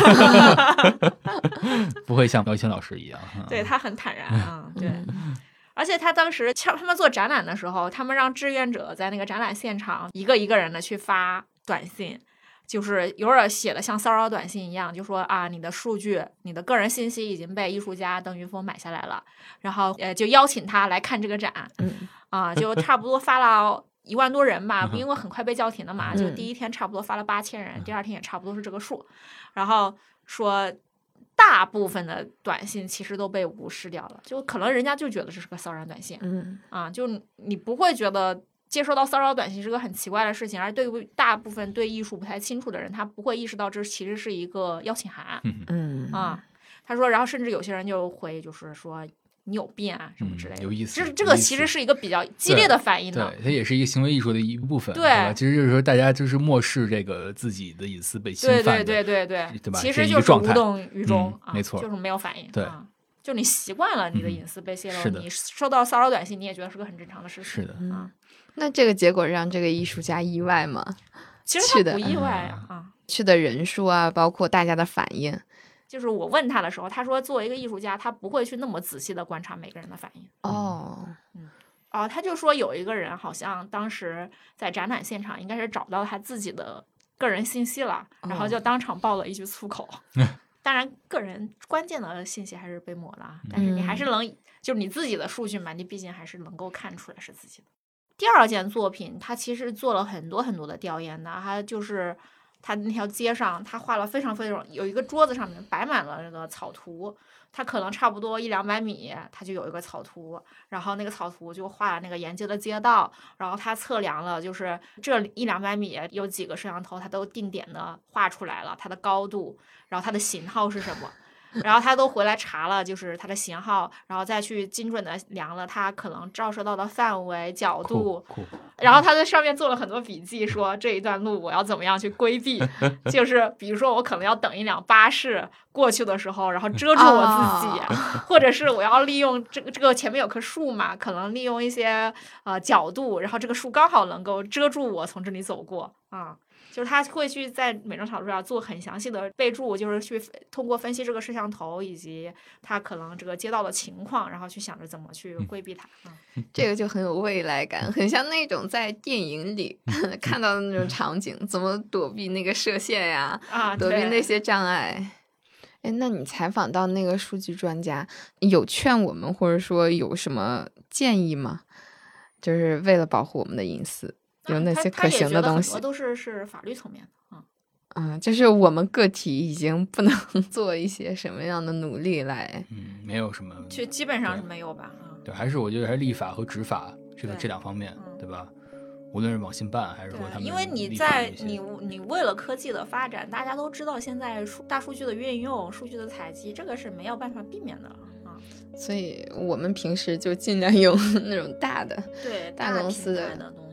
不会像苗青老师一样。 对，他很坦然啊，对。而且他当时他们做展览的时候，他们让志愿者在那个展览现场一个一个人的去发短信，就是有点写的像骚扰短信一样，就说啊，你的数据、你的个人信息已经被艺术家邓云峰买下来了，然后呃就邀请他来看这个展。 嗯。 啊，就差不多发了一万多人吧，因为很快被叫停了嘛， 嗯、 就第一天差不多发了八千人，第二天也差不多是这个数。然后说大部分的短信其实都被无视掉了，就可能人家就觉得这是个骚扰短信。 嗯啊，就你不会觉得接收到骚扰短信是个很奇怪的事情，而对于大部分对艺术不太清楚的人，他不会意识到这其实是一个邀请函。 嗯啊，他说，然后甚至有些人就会就是说。你有病啊，什么之类的， 嗯、有意思。 这这个其实是一个比较激烈的反应的，对，它也是一个行为艺术的一部分， 对吧？其实就是说，大家就是漠视这个自己的隐私被侵犯的， 对对对对对，对吧？ 其实就是无动于衷， 嗯、没错、 啊，就是没有反应， 对、 啊，就你习惯了你的隐私被泄露， 嗯、 你收到骚扰短信，你也觉得是个很正常的事情， 是的， 嗯、 啊。 那这个结果让这个艺术家意外吗？ 其实他不意外啊，啊， 去的人数啊，包括大家的反应。 就是我问他的时候，他说作为一个艺术家，他不会去那么仔细的观察每个人的反应。 哦， 嗯，哦，他就说有一个人好像当时在展览现场，应该是找到他自己的个人信息了，然后就当场爆了一句粗口。 哦、 当然，个人关键的信息还是被抹了，但是你还是能，嗯、就是你自己的数据嘛，你毕竟还是能够看出来是自己的。第二件作品，他其实做了很多很多的调研的，他就是。他那条街上，他画了非常非常有一个桌子上面摆满了那个草图，他可能差不多一两百米，他就有一个草图，然后那个草图就画了那个沿街的街道，然后他测量了，就是这一两百米有几个摄像头，他都定点的画出来了，它的高度，然后它的型号是什么。然后他都回来查了，就是它的型号，然后再去精准的量了它可能照射到的范围、角度，然后他在上面做了很多笔记，说这一段路我要怎么样去规避，就是比如说我可能要等一辆巴士过去的时候，然后遮住我自己，哦、或者是我要利用这个这个前面有棵树嘛，可能利用一些呃角度，然后这个树刚好能够遮住我从这里走过啊。就是他会去在每张草图上做很详细的备注，就是去通过分析这个摄像头以及他可能这个街道的情况，然后去想着怎么去规避它。 嗯、这个就很有未来感，很像那种在电影里看到的那种场景，怎么躲避那个射线呀， 啊， 躲避那些障碍。 哎，那你采访到那个数据专家，有劝我们或者说有什么建议吗？就是为了保护我们的隐私，有那些可行的东西？ 很多都是是法律层面的，嗯。 嗯，就是我们个体已经不能做一些什么样的努力来， 嗯，没有什么， 就基本上是没有吧。 对，还是我觉得还是立法和执法这个这两方面， 嗯、 对吧？无论是网信办还是说他们， 因为你在你你为了科技的发展，大家都知道现在数大数据的运用、数据的采集，这个是没有办法避免的啊。 所以我们平时就尽量用那种大的对大公司的东